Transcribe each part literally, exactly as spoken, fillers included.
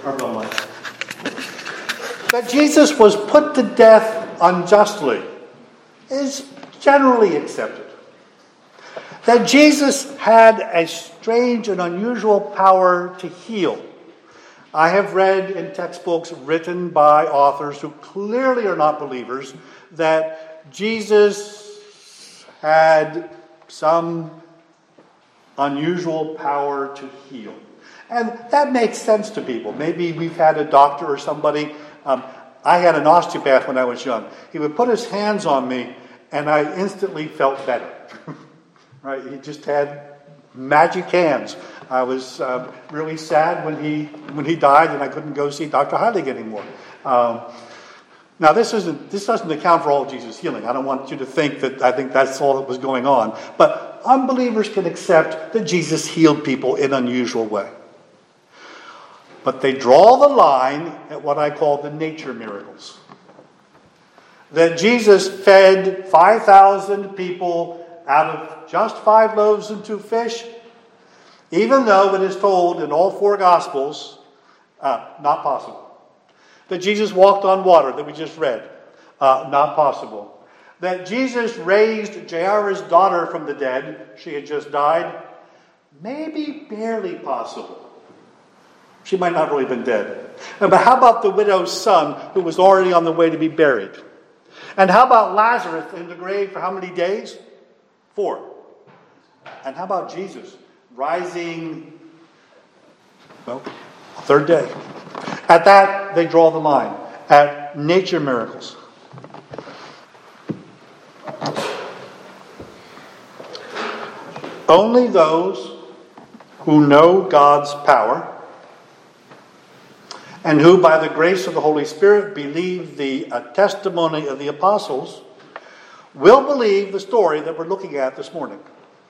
Carbon light. That Jesus was put to death unjustly is generally accepted. That Jesus had a strange and unusual power to heal. I have read in textbooks written by authors who clearly are not believers that Jesus had some unusual power to heal. And that makes sense to people. Maybe we've had a doctor or somebody. Um, I had an osteopath when I was young. He would put his hands on me, and I instantly felt better. Right? He just had magic hands. I was uh, really sad when he when he died, and I couldn't go see Doctor Heilig anymore. Um, now, this isn't this doesn't account for all of Jesus' healing. I don't want you to think that I think that's all that was going on. But unbelievers can accept that Jesus healed people in an unusual way. But they draw the line at what I call the nature miracles. That Jesus fed five thousand people out of just five loaves and two fish, even though it is told in all four Gospels, uh, not possible. That Jesus walked on water, that we just read, uh, not possible. That Jesus raised Jairus' daughter from the dead, she had just died, maybe barely possible. She might not really have been dead. But how about the widow's son who was already on the way to be buried? And how about Lazarus in the grave for how many days? Four. And how about Jesus rising, well, third day? At that, they draw the line. At nature miracles. Only those who know God's power and who, by the grace of the Holy Spirit, believe the uh, testimony of the apostles will believe the story that we're looking at this morning.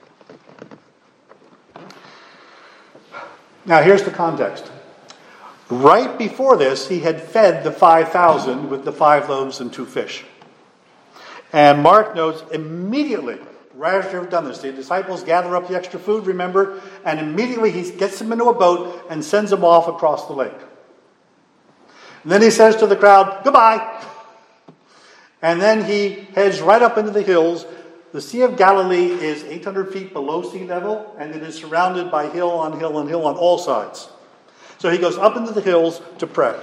Now, here's the context. Right before this, he had fed the five thousand with the five loaves and two fish. And Mark notes immediately, right after they've done this, the disciples gather up the extra food, remember, and immediately he gets them into a boat and sends them off across the lake. And then he says to the crowd, goodbye. And then he heads right up into the hills. The Sea of Galilee is eight hundred feet below sea level, and it is surrounded by hill on hill on hill on all sides. So he goes up into the hills to pray.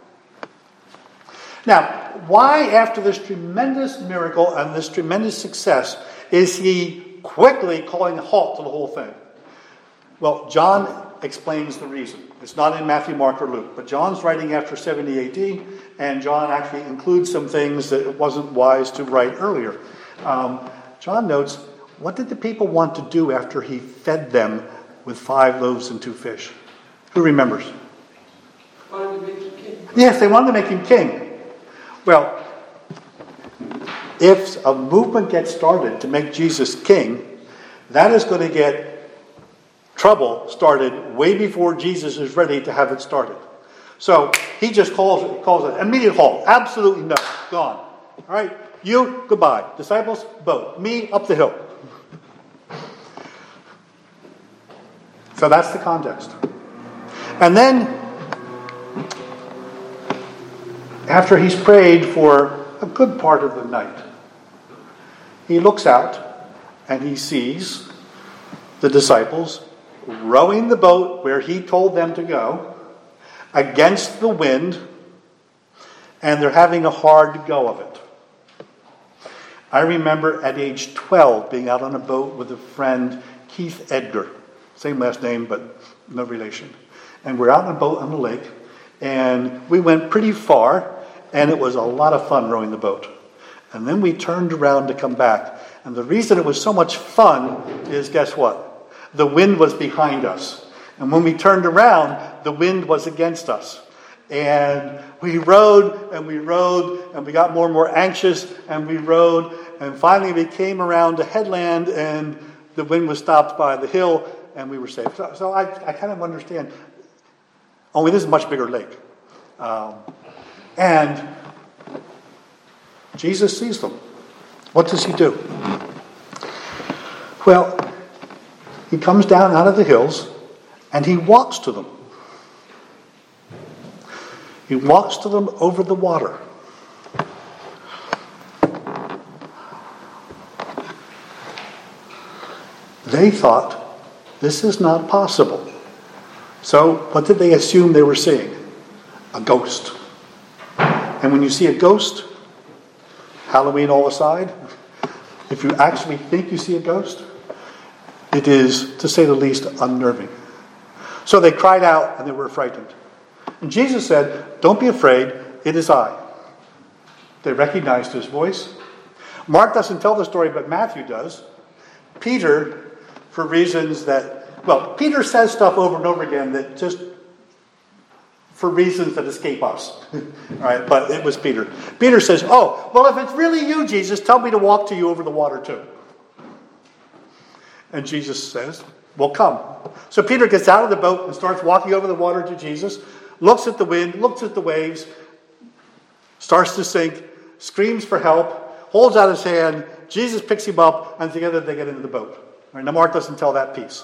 Now, why, after this tremendous miracle and this tremendous success, is he quickly calling a halt to the whole thing? Well, John explains the reason. It's not in Matthew, Mark, or Luke, but John's writing after seventy A D, and John actually includes some things that it wasn't wise to write earlier. Um, John notes, what did the people want to do after he fed them with five loaves and two fish? Who remembers? Wanted to make him king. Yes, they wanted to make him king. Well, if a movement gets started to make Jesus king, that is going to get trouble started way before Jesus is ready to have it started. So he just calls it, calls it immediate halt. Absolutely no. Gone. All right. You, goodbye. Disciples, boat. Me, up the hill. So that's the context. And then, after he's prayed for a good part of the night, he looks out and he sees the disciples rowing the boat where he told them to go against the wind, and they're having a hard go of it. I remember at age twelve being out on a boat with a friend, Keith Edgar. Same last name, but no relation. And we're out on a boat on the lake, and we went pretty far, and it was a lot of fun rowing the boat. And then we turned around to come back. And the reason it was so much fun is, guess what? The wind was behind us. And when we turned around, the wind was against us. And we rowed and we rowed and we got more and more anxious and we rowed. And finally we came around a headland and the wind was stopped by the hill and we were safe. So, so I, I kind of understand. Only this is a much bigger lake. Um, and Jesus sees them. What does he do? Well, he comes down out of the hills and he walks to them. He walks to them over the water. They thought, this is not possible. So, what did they assume they were seeing? A ghost. And when you see a ghost, Halloween all aside, if you actually think you see a ghost, it is, to say the least, unnerving. So they cried out and they were frightened. And Jesus said, don't be afraid, it is I. They recognized his voice. Mark doesn't tell the story, but Matthew does. Peter, for reasons that, well, Peter says stuff over and over again that just, for reasons that escape us. All right, but it was Peter. Peter says, oh, well, if it's really you, Jesus, tell me to walk to you over the water too. And Jesus says, well, come. So Peter gets out of the boat and starts walking over the water to Jesus, looks at the wind, looks at the waves, starts to sink, screams for help, holds out his hand, Jesus picks him up, and together they get into the boat. All right, now Mark doesn't tell that piece.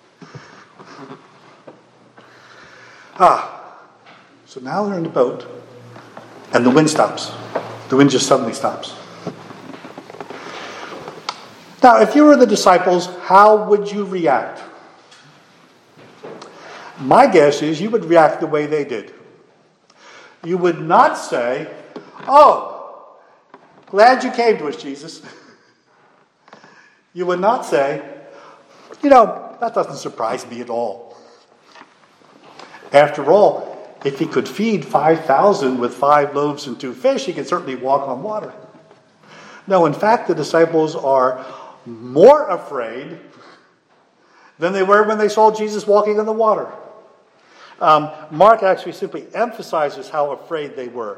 Ah. So now they're in the boat, and the wind stops. The wind just suddenly stops. Now, if you were the disciples, how would you react? My guess is you would react the way they did. You would not say, oh, glad you came to us, Jesus. You would not say, you know, that doesn't surprise me at all. After all, if he could feed five thousand with five loaves and two fish, he could certainly walk on water. No, in fact, the disciples are more afraid than they were when they saw Jesus walking on the water. Um, Mark actually simply emphasizes how afraid they were.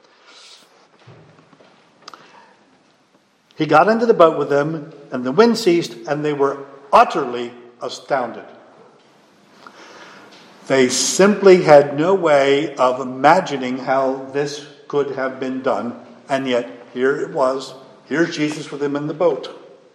He got into the boat with them, and the wind ceased, and they were utterly astounded. They simply had no way of imagining how this could have been done. And yet, here it was. Here's Jesus with them in the boat.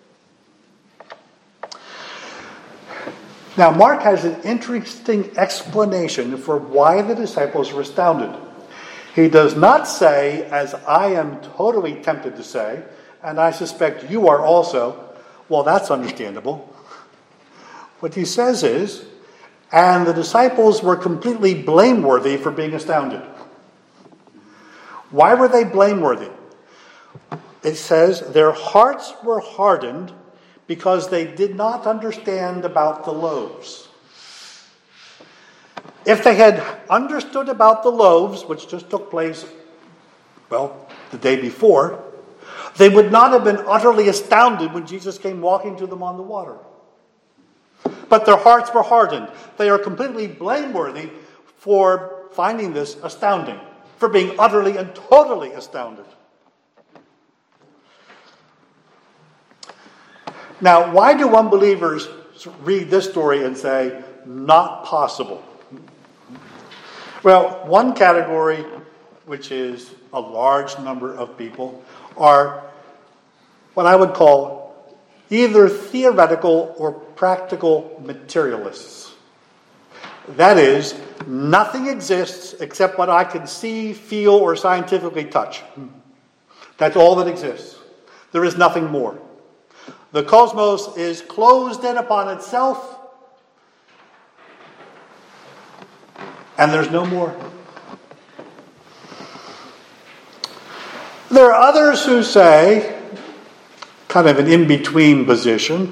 Now, Mark has an interesting explanation for why the disciples were astounded. He does not say, as I am totally tempted to say, and I suspect you are also, well, that's understandable. What he says is, and the disciples were completely blameworthy for being astounded. Why were they blameworthy? It says their hearts were hardened because they did not understand about the loaves. If they had understood about the loaves, which just took place, well, the day before, they would not have been utterly astounded when Jesus came walking to them on the water. But their hearts were hardened. They are completely blameworthy for finding this astounding, for being utterly and totally astounded. Now, why do unbelievers read this story and say, not possible? Well, one category, which is a large number of people, are what I would call either theoretical or practical materialists. That is, nothing exists except what I can see, feel, or scientifically touch. That's all that exists. There is nothing more. The cosmos is closed in upon itself, and there's no more. There are others who say, kind of an in-between position,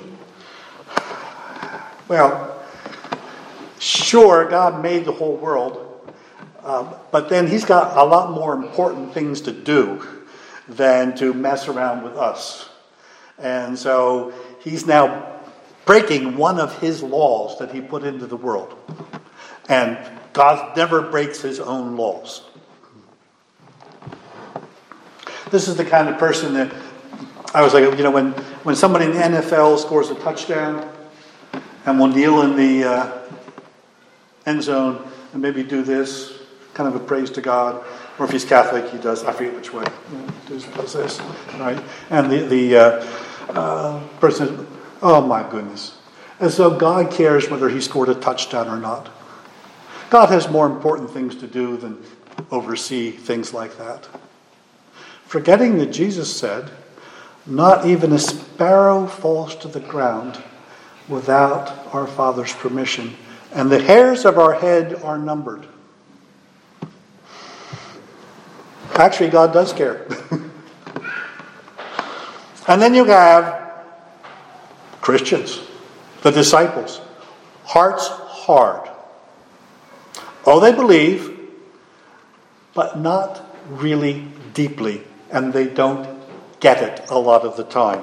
well, sure, God made the whole world, uh, but then he's got a lot more important things to do than to mess around with us. And so he's now breaking one of his laws that he put into the world. And God never breaks his own laws. This is the kind of person that I was like, you know, when, when somebody in the N F L scores a touchdown and will kneel in the uh, end zone and maybe do this, kind of a praise to God. Or if he's Catholic, he does, I forget which way, you know, does, does this, right? And the, the uh, uh, person, oh my goodness. As though God cares whether he scored a touchdown or not. God has more important things to do than oversee things like that. Forgetting that Jesus said, not even a sparrow falls to the ground without our Father's permission, and the hairs of our head are numbered. Actually, God does care. And then you have Christians, the disciples, hearts hard. Oh, they believe, but not really deeply, and they don't get it a lot of the time.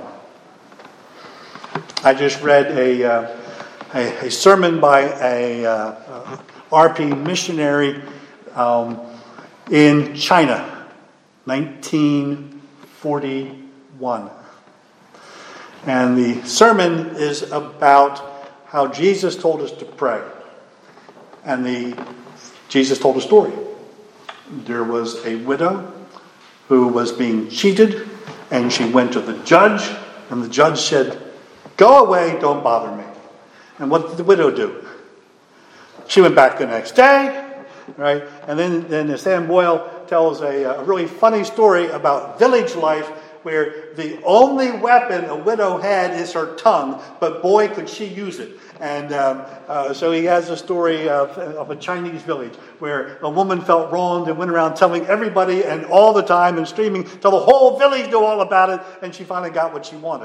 I just read a uh, a, a sermon by a uh, R P missionary um, in China, nineteen forty-one. And the sermon is about how Jesus told us to pray. And the Jesus told a story. There was a widow who was being cheated, and she went to the judge, and the judge said, "Go away, don't bother me." And what did the widow do? She went back the next day, right? And then, then Sam Boyle tells a, a really funny story about village life, where the only weapon a widow had is her tongue, but boy, could she use it. And um, uh, so he has a story of, of a Chinese village where a woman felt wronged and went around telling everybody and all the time and screaming till the whole village knew all about it, and she finally got what she wanted.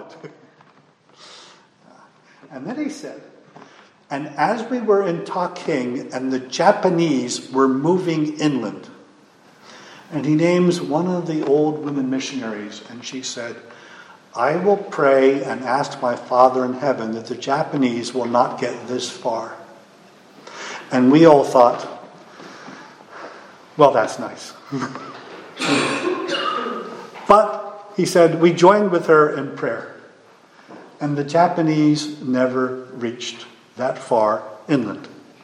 And then he said, and as we were in Taking and the Japanese were moving inland, and he names one of the old women missionaries, and she said, "I will pray and ask my Father in heaven that the Japanese will not get this far." And we all thought, well, that's nice. But, he said, we joined with her in prayer. And the Japanese never reached that far inland.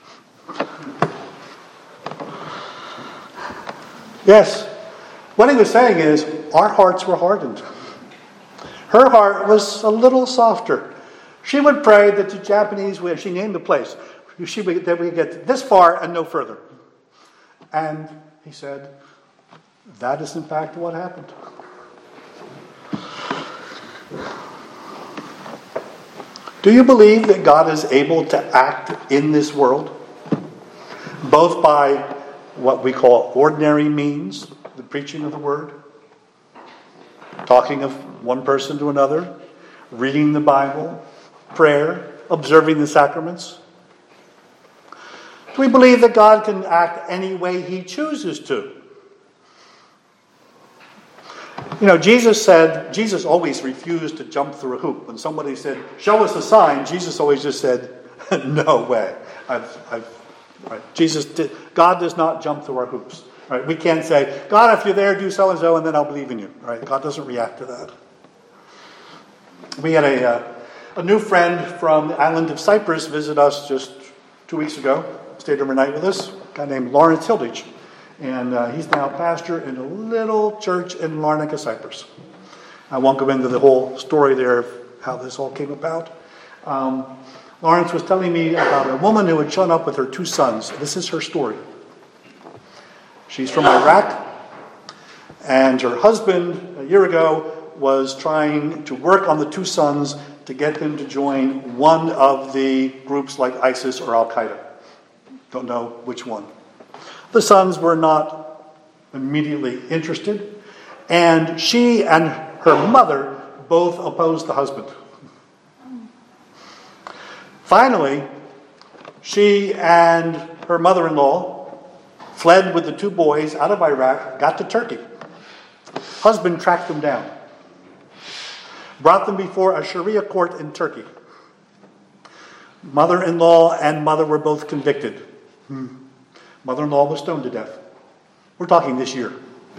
Yes, what he was saying is, our hearts were hardened. Her heart was a little softer. She would pray that the Japanese, she named the place, she would, that we get this far and no further. And he said, that is in fact what happened. Do you believe that God is able to act in this world, both by what we call ordinary means, the preaching of the word, talking of one person to another, reading the Bible, prayer, observing the sacraments? Do we believe that God can act any way he chooses to? You know, Jesus said, Jesus always refused to jump through a hoop. When somebody said, "Show us a sign," Jesus always just said, "No way. I've, I've, right. Jesus did, God does not jump through our hoops. Right? We can't say, "God, if you're there, do so and so, and then I'll believe in you." Right? God doesn't react to that. We had a uh, a new friend from the island of Cyprus visit us just two weeks ago. Stayed overnight with us. A guy named Lawrence Hilditch. And uh, he's now pastor in a little church in Larnaca, Cyprus. I won't go into the whole story there of how this all came about. Um, Lawrence was telling me about a woman who had shown up with her two sons. This is her story. She's from Iraq, and her husband, a year ago, was trying to work on the two sons to get them to join one of the groups like ISIS or Al-Qaeda. Don't know which one. The sons were not immediately interested, and she and her mother both opposed the husband. Finally, she and her mother-in-law fled with the two boys out of Iraq, got to Turkey. Husband tracked them down, brought them before a Sharia court in Turkey. Mother-in-law and mother were both convicted. Hmm. Mother-in-law was stoned to death. We're talking this year.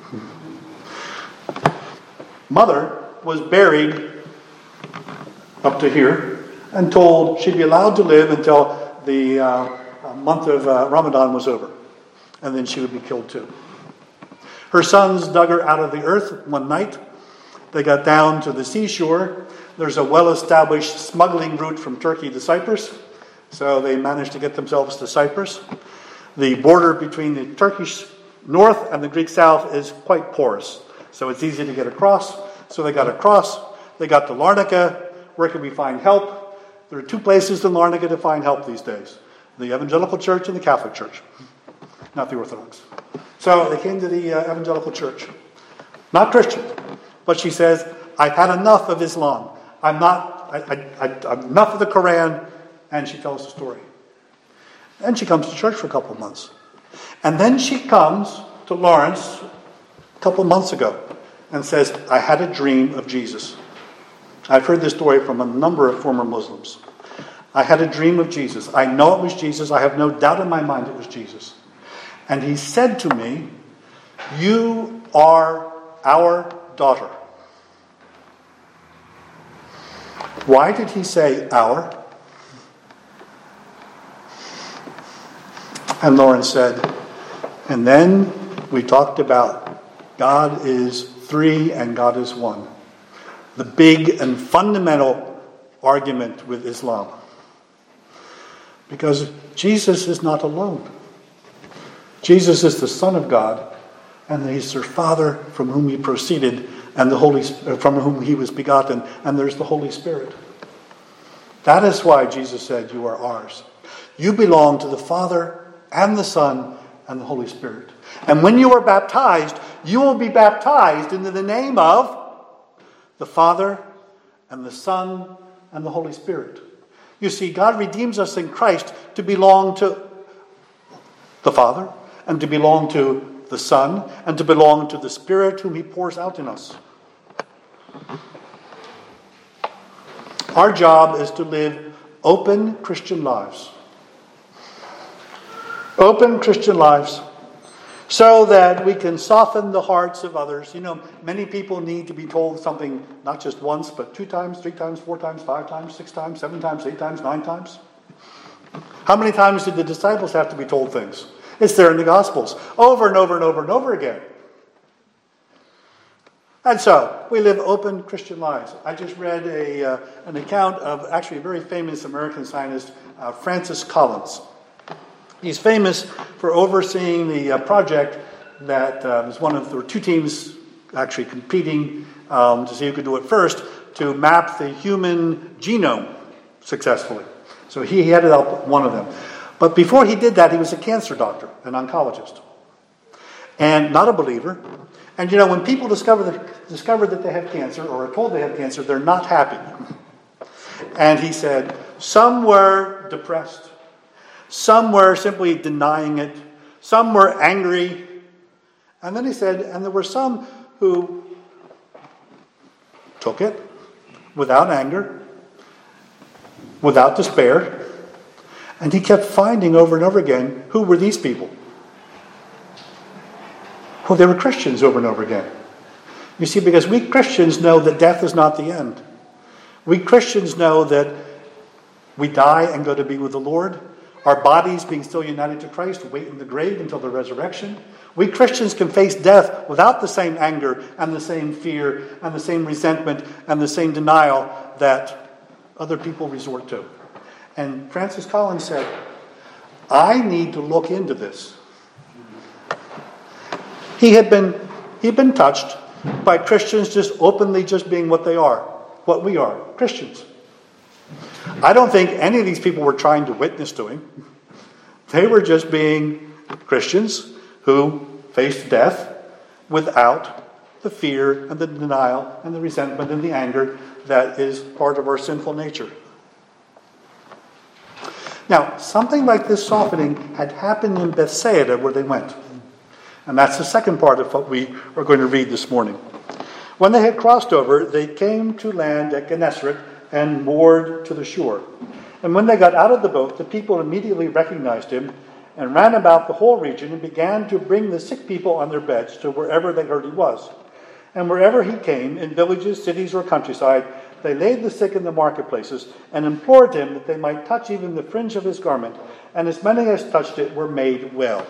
Mother was buried up to here and told she'd be allowed to live until the uh, month of uh, Ramadan was over. And then she would be killed too. Her sons dug her out of the earth one night. They got down to the seashore. There's a well-established smuggling route from Turkey to Cyprus. So they managed to get themselves to Cyprus. The border between the Turkish north and the Greek south is quite porous. So it's easy to get across. So they got across. They got to Larnaca. Where can we find help? There are two places in Larnaca to find help these days. The Evangelical Church and the Catholic Church. Not the Orthodox. So they came to the uh, Evangelical Church. Not Christian. But she says, I've had enough of Islam. I'm not, I, I, I, enough of the Quran. And she tells the story. And she comes to church for a couple of months. And then she comes to Lawrence a couple of months ago and says, I had a dream of Jesus. I've heard this story from a number of former Muslims. I had a dream of Jesus. I know it was Jesus. I have no doubt in my mind it was Jesus. And he said to me, you are our daughter. Why did he say our? And Lawrence said, and then we talked about God is three and God is one. The big and fundamental argument with Islam. Because Jesus is not alone. Jesus is the Son of God, and he's their Father from whom he proceeded, and the Holy from whom he was begotten, and there's the Holy Spirit. That is why Jesus said, you are ours. You belong to the Father and the Son and the Holy Spirit. And when you are baptized, you will be baptized into the name of the Father and the Son and the Holy Spirit. You see, God redeems us in Christ to belong to the Father and to belong to the Son and to belong to the Spirit whom he pours out in us. Our job is to live open Christian lives. Open Christian lives so that we can soften the hearts of others. You know, many people need to be told something not just once, but two times, three times, four times, five times, six times, seven times, eight times, nine times. How many times did the disciples have to be told things? It's there in the Gospels, over and over and over and over again. And so, we live open Christian lives. I just read a uh, an account of actually a very famous American scientist, uh, Francis Collins. He's famous for overseeing the uh, project that uh, was one of the two teams actually competing um, to see who could do it first, to map the human genome successfully. So he headed up one of them. But before he did that, he was a cancer doctor, an oncologist, and not a believer. And you know, when people discover that, discover that they have cancer or are told they have cancer, they're not happy. And he said, some were depressed. Some were simply denying it. Some were angry. And then he said, and there were some who took it without anger, without despair. And he kept finding over and over again, who were these people? Well, they were Christians over and over again. You see, because we Christians know that death is not the end. We Christians know that we die and go to be with the Lord. Our bodies, being still united to Christ, wait in the grave until the resurrection. We Christians can face death without the same anger and the same fear and the same resentment and the same denial that other people resort to. And Francis Collins said, I need to look into this. He had been, he had been touched by Christians just openly just being what they are, what we are, Christians. I don't think any of these people were trying to witness to him. They were just being Christians who faced death without the fear and the denial and the resentment and the anger that is part of our sinful nature. Now, something like this softening had happened in Bethsaida where they went. And that's the second part of what we are going to read this morning. When they had crossed over, they came to land at Gennesaret and moored to the shore. And when they got out of the boat, the people immediately recognized him and ran about the whole region and began to bring the sick people on their beds to wherever they heard he was. And wherever he came, in villages, cities, or countryside, they laid the sick in the marketplaces and implored him that they might touch even the fringe of his garment. And as many as touched it were made well.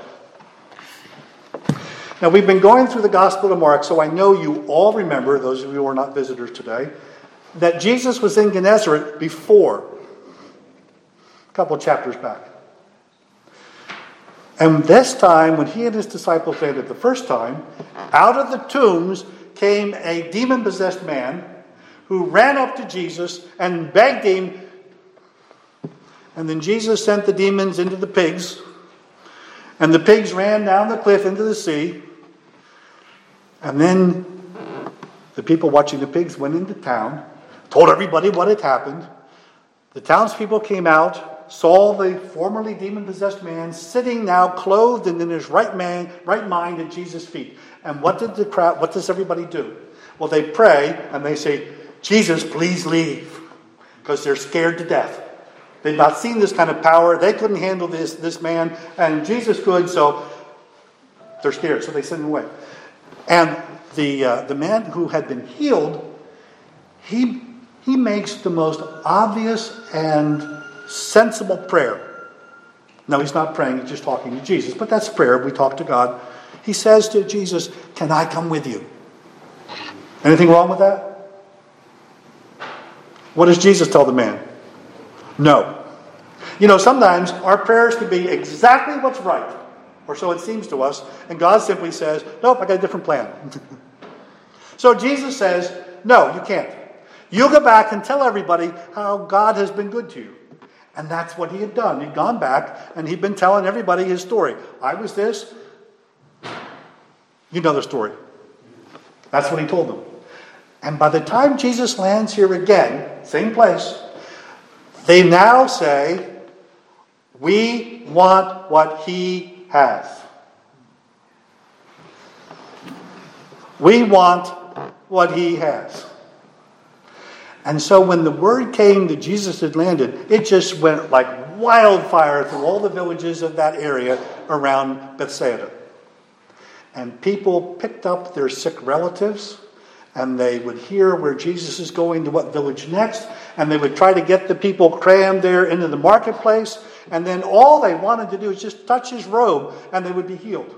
Now, we've been going through the Gospel of Mark, so I know you all remember, those of you who are not visitors today, that Jesus was in Gennesaret before, a couple of chapters back. And this time, when he and his disciples landed the first time, out of the tombs came a demon-possessed man who ran up to Jesus and begged him. And then Jesus sent the demons into the pigs. And the pigs ran down the cliff into the sea. And then the people watching the pigs went into town, told everybody what had happened. The townspeople came out, saw the formerly demon-possessed man sitting now clothed and in his right man, right mind at Jesus' feet. And what did the crowd, what does everybody do? Well, they pray and they say, Jesus, please leave. Because they're scared to death. They've not seen this kind of power. They couldn't handle this, this man. And Jesus could, so they're scared. So they send him away. And the uh, the man who had been healed, he he makes the most obvious and sensible prayer. No, he's not praying, he's just talking to Jesus. But that's prayer. We talk to God. He says to Jesus, can I come with you? Anything wrong with that? What does Jesus tell the man? No. You know, sometimes our prayers can be exactly what's right. Or so it seems to us. And God simply says, nope, I got a different plan. So Jesus says, no, you can't. You go back and tell everybody how God has been good to you. And that's what he had done. He'd gone back and he'd been telling everybody his story. I was this. You know the story. That's what he told them. And by the time Jesus lands here again, same place, they now say, we want what he has. We want what he has. And so when the word came that Jesus had landed, it just went like wildfire through all the villages of that area around Bethsaida. And people picked up their sick relatives, and they would hear where Jesus is going to what village next, and they would try to get the people crammed there into the marketplace, and then all they wanted to do is just touch his robe, and they would be healed.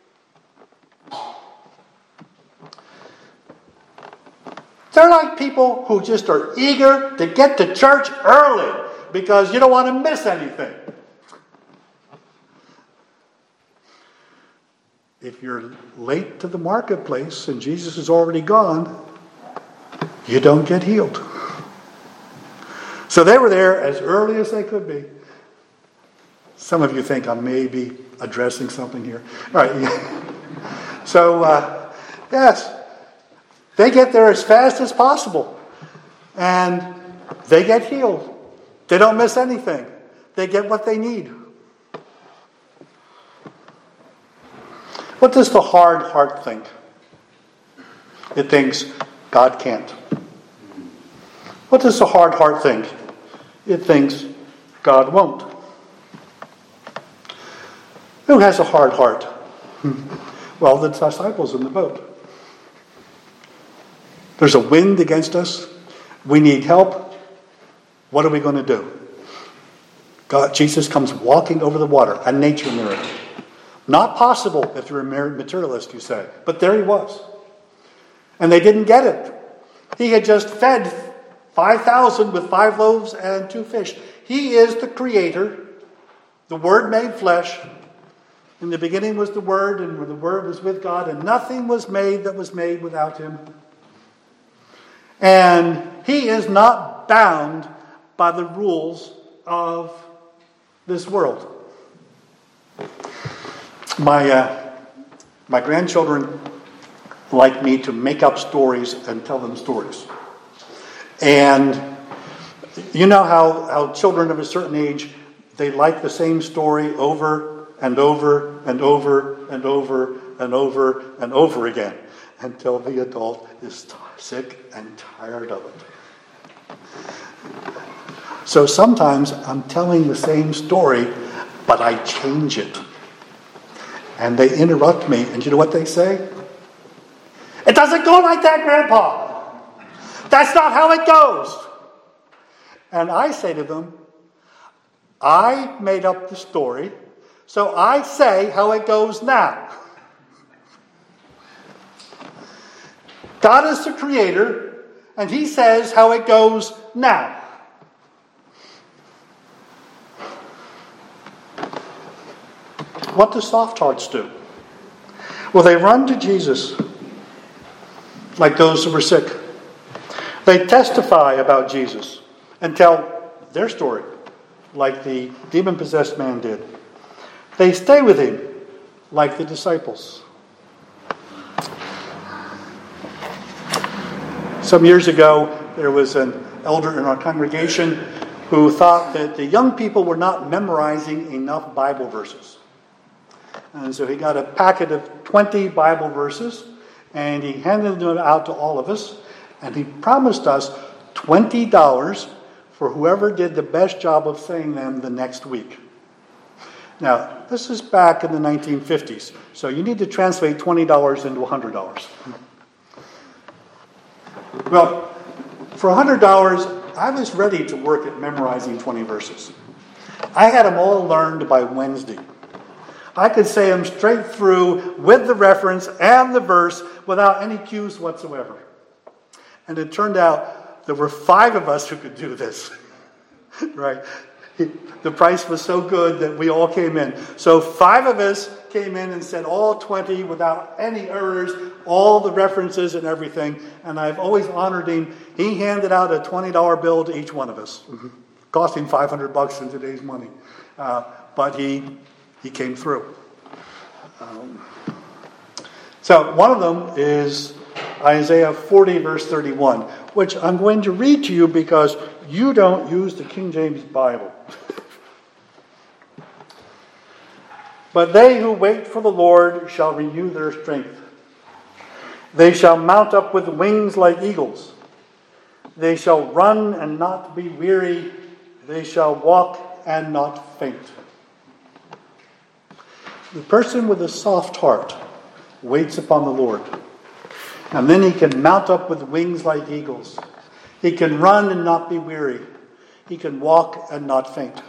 They're like people who just are eager to get to church early because you don't want to miss anything. If you're late to the marketplace and Jesus is already gone, you don't get healed. So they were there as early as they could be. Some of you think I'm maybe addressing something here. All right. So, uh, yes, they get there as fast as possible. And they get healed. They don't miss anything. They get what they need. What does the hard heart think? It thinks God can't. What does the hard heart think? It thinks God won't. Who has a hard heart? Well, the disciples in the boat. There's a wind against us. We need help. What are we going to do? God, Jesus comes walking over the water, a nature miracle. Not possible if you're a materialist, you say. But there he was. And they didn't get it. He had just fed five thousand with five loaves and two fish. He is the creator, the Word made flesh. In the beginning was the Word, and the Word was with God, and nothing was made that was made without him. And he is not bound by the rules of this world. My uh, my grandchildren like me to make up stories and tell them stories. And you know how, how children of a certain age, they like the same story over and over and over and over and over and over again until the adult is sick and tired of it. So sometimes I'm telling the same story, but I change it. And they interrupt me, and you know what they say? It doesn't go like that, Grandpa. That's not how it goes. And I say to them, I made up the story, so I say how it goes now. God is the creator, and he says how it goes now. What do soft hearts do? Well, they run to Jesus like those who were sick. They testify about Jesus and tell their story like the demon-possessed man did. They stay with him like the disciples. Some years ago, there was an elder in our congregation who thought that the young people were not memorizing enough Bible verses. And so he got a packet of twenty Bible verses, and he handed them out to all of us, and he promised us twenty dollars for whoever did the best job of saying them the next week. Now, this is back in the nineteen fifties, so you need to translate twenty dollars into one hundred dollars. Well, for one hundred dollars, I was ready to work at memorizing twenty verses. I had them all learned by Wednesday. I could say them straight through with the reference and the verse without any cues whatsoever. And it turned out there were five of us who could do this. Right? The price was so good that we all came in. So five of us came in and said all twenty without any errors, all the references and everything. And I've always honored him. He handed out a twenty dollar bill to each one of us. Mm-hmm. Cost him five hundred bucks in today's money. Uh, but he he came through. Um, so one of them is Isaiah forty, verse thirty-one, which I'm going to read to you because you don't use the King James Bible. But they who wait for the Lord shall renew their strength. They shall mount up with wings like eagles. They shall run and not be weary. They shall walk and not faint. The person with a soft heart waits upon the Lord. And then he can mount up with wings like eagles. He can run and not be weary. He can walk and not faint.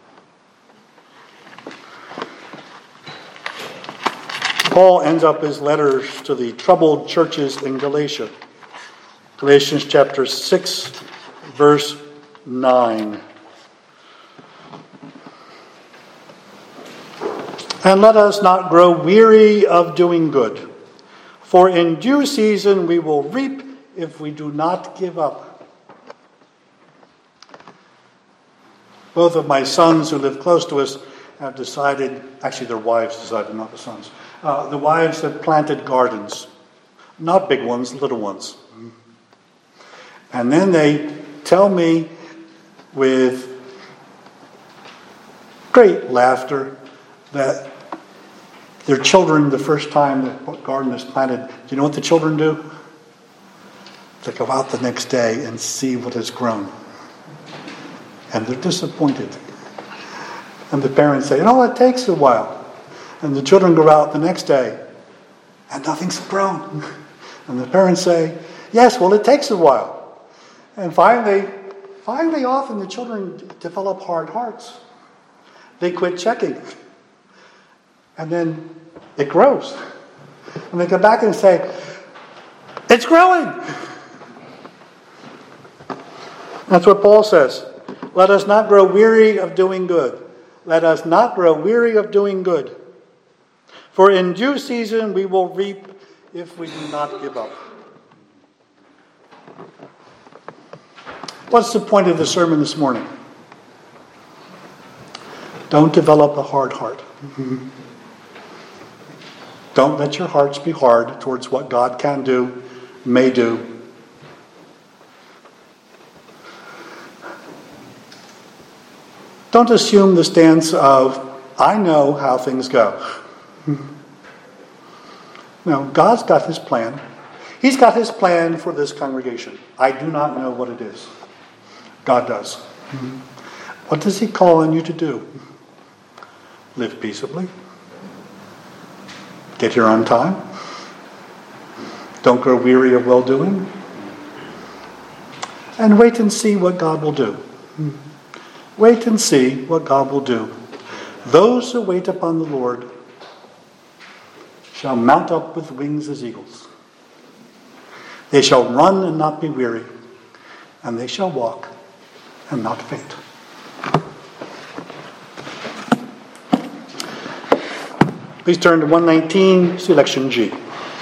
Paul ends up his letters to the troubled churches in Galatia. Galatians chapter six, verse nine. And let us not grow weary of doing good, for in due season we will reap if we do not give up. Both of my sons who live close to us have decided, actually their wives decided, not the sons. Uh, the wives have planted gardens. Not big ones, little ones. And then they tell me with great laughter that their children, the first time the garden is planted, do you know what the children do? They go out the next day and see what has grown. And they're disappointed. And the parents say, oh, it takes a while. And the children go out the next day and nothing's grown. And the parents say, yes, well, it takes a while. And finally, finally often the children develop hard hearts. They quit checking. And then it grows. And they come back and say, it's growing. That's what Paul says. Let us not grow weary of doing good. Let us not grow weary of doing good. For in due season we will reap if we do not give up. What's the point of the sermon this morning? Don't develop a hard heart. Don't let your hearts be hard towards what God can do, may do. Don't assume the stance of, I know how things go. No, God's got his plan. He's got his plan for this congregation. I do not know what it is. God does. What does he call on you to do? Live peaceably. Get here on time. Don't grow weary of well-doing. And wait and see what God will do. Wait and see what God will do. Those who wait upon the Lord shall mount up with wings as eagles. They shall run and not be weary, and they shall walk and not faint. Please turn to one nineteen, selection G.